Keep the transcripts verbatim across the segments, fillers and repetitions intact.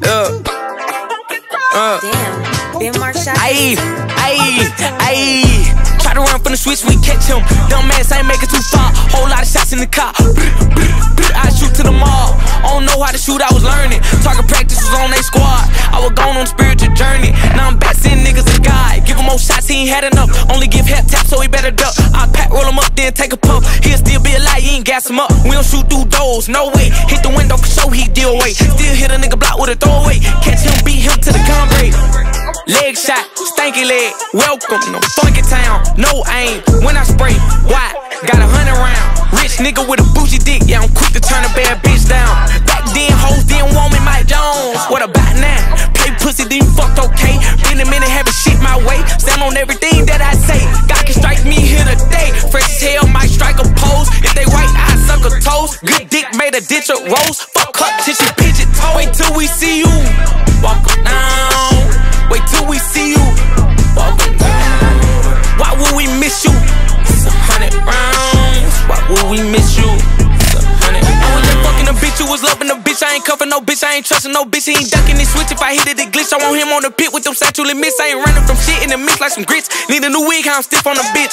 Uh. Uh. Damn, Ben Marshall. Ayy, ayy, ayy. Try to run from the switch, we catch him. Dumb ass ain't make it too far. Whole lot of shots in the car. I shoot to the mall. I don't know how to shoot, I was learning. Target practice was on they squad. I was going on a spiritual journey. Now I'm back seeing niggas a guy. Give him more shots, he ain't had enough. Only give half tap, so he better duck. I pack, roll him up, then take a puff. He'll still be alive, he ain't gas him up. We don't shoot through doors, no way. Hit the window for sure, he deal away. Still hit a nigga block with a throwaway. Catch him, beat him to the gun break. Leg shot, stanky leg. Welcome, no funky town, no aim. When I spray, why? Got a hundred round. Rich nigga with a bougie dick, yeah, I'm quick to turn a bad bitch down. Back then, hoes didn't want me, Mike Jones. What about now? Play pussy, then you fucked okay. Been a minute, having shit my way. Stand on everything that I say. God can strike me here today. Fresh as hell, might strike a pose. If they white, I suck a toast. Good dick made a ditch of rose. Fuck up till she pigeon toe. Wait till we see you. Walk down. Wait till we see you. Walk down. Why would we miss you? It's a hundred rounds. Why would we miss you? It's a hundred rounds. I wasn't fucking a bitch, you was loving a bitch. I ain't cuffing no bitch, I ain't trusting no bitch. He ain't ducking this switch. If I hit it, it glitch. I want him on the pit with them satchel and miss. I ain't running from shit in the mix like some grits. Need a new wig, how I'm stiff on the bitch.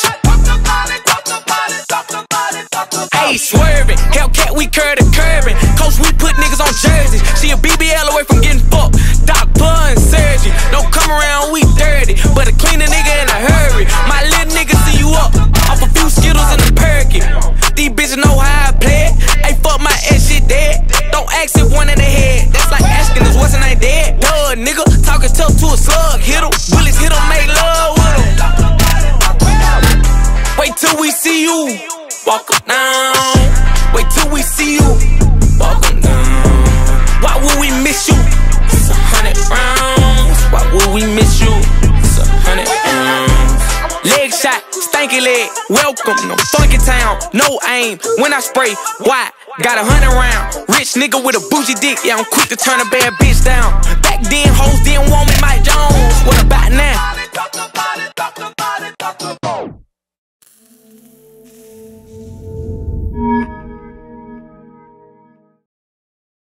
Ayy, swerving, Hellcat, we curve the curving. Coach, we put niggas on jerseys. She a B B L away from getting fucked. Doctor and surgery. Don't come around, we dirty. But a cleaner nigga in a hurry. My little nigga see you up off a few Skittles in the perky. These bitches know how I play it. Ayy, fuck my ass, shit dead. Don't ask if one in the head. That's like asking us what's in ain't dead. Duh, nigga, talking tough to a slug. Hit him, bullets hit him, make love with him. Wait till we see you. Walk up down. Wait till we see you. Walk up down. Why would we miss you? It's a hundred rounds. Why would we miss you? It's a hundred rounds. Leg shot, stanky leg. Welcome, no funky town, no aim. When I spray, why? Got a hundred round. Rich nigga with a bougie dick, yeah, I'm quick to turn a bad bitch down. Back then, hoes didn't want me, Mike Jones. What about now?